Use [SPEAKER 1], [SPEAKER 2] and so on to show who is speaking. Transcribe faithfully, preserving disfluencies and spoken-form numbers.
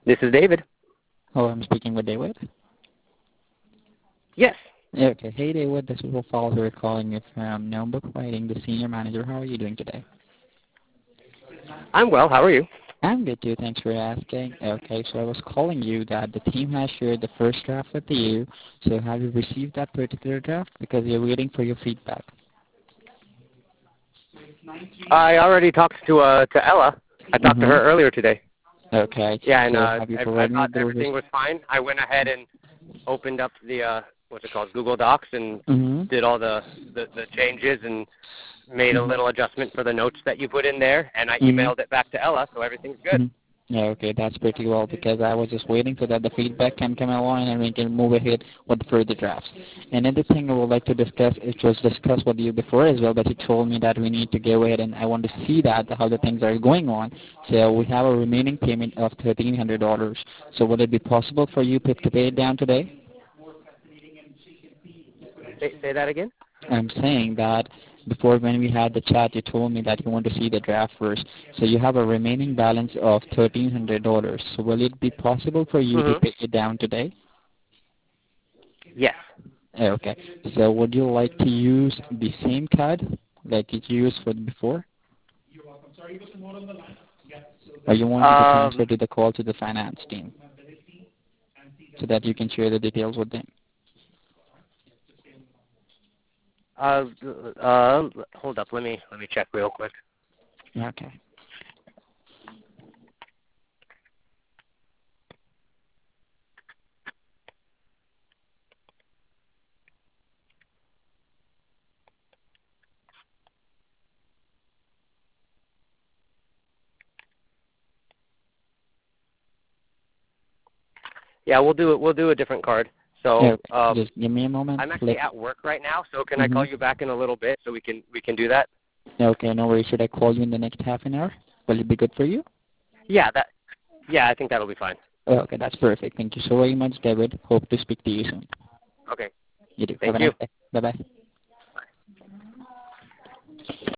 [SPEAKER 1] This is David.
[SPEAKER 2] Hello, I'm speaking with David.
[SPEAKER 1] Yes.
[SPEAKER 2] Okay. Hey, David. This is Will Falls. We're calling you from Notebook Writing, the senior manager. How are you doing today?
[SPEAKER 1] I'm well. How are you?
[SPEAKER 2] I'm good, too. Thanks for asking. Okay, so I was calling you that the team has shared the first draft with you. So have you received that particular draft? Because you're waiting for your feedback.
[SPEAKER 1] I already talked to uh to Ella. I talked
[SPEAKER 2] Mm-hmm.
[SPEAKER 1] to her earlier today.
[SPEAKER 2] Okay.
[SPEAKER 1] Yeah, and
[SPEAKER 2] So
[SPEAKER 1] uh,
[SPEAKER 2] have you
[SPEAKER 1] I, I
[SPEAKER 2] provided me
[SPEAKER 1] thought
[SPEAKER 2] with the
[SPEAKER 1] everything was fine. I went ahead and opened up the uh what's it called, Google Docs, and
[SPEAKER 2] mm-hmm.
[SPEAKER 1] did all the, the the changes and made
[SPEAKER 2] Mm-hmm.
[SPEAKER 1] a little adjustment for the notes that you put in there, and I
[SPEAKER 2] Mm-hmm.
[SPEAKER 1] emailed it back to Ella, so everything's good.
[SPEAKER 2] Mm-hmm. Yeah, okay, that's pretty well because I was just waiting for that the feedback can come along and we can move ahead with further drafts. Another thing I would like to discuss, it was discussed with you before as well, but you told me that we need to go ahead and I want to see that, how the things are going on. So we have a remaining payment of thirteen hundred dollars. So would it be possible for you to pay it down today?
[SPEAKER 1] Say, say that again?
[SPEAKER 2] I'm saying that before when we had the chat, you told me that you want to see the draft first. So you have a remaining balance of thirteen hundred dollars. So will it be possible for you
[SPEAKER 1] Mm-hmm.
[SPEAKER 2] to pay it down today?
[SPEAKER 1] Yes.
[SPEAKER 2] Okay. So would you like to use the same card like you used for before? Or you want me to transfer
[SPEAKER 1] Um,
[SPEAKER 2] to the call to the finance team so that you can share the details with them?
[SPEAKER 1] uh, uh, hold up. Let me let me check real quick.
[SPEAKER 2] Okay.
[SPEAKER 1] Yeah, we'll do it. We'll do a different card. So
[SPEAKER 2] Okay.
[SPEAKER 1] um,
[SPEAKER 2] Just give me a moment.
[SPEAKER 1] I'm actually
[SPEAKER 2] Let,
[SPEAKER 1] at work right now. So can I
[SPEAKER 2] mm-hmm.
[SPEAKER 1] call you back in a little bit so we can we can do that?
[SPEAKER 2] Okay, no worries. Should I call you in the next half an hour? Will it be good for you?
[SPEAKER 1] Yeah, that. Yeah, I think that'll be fine.
[SPEAKER 2] Okay, that's perfect. Thank you so very much, David. Hope to speak to you soon.
[SPEAKER 1] Okay.
[SPEAKER 2] You do. Have
[SPEAKER 1] Thank
[SPEAKER 2] a
[SPEAKER 1] you.
[SPEAKER 2] nice day. Bye-bye.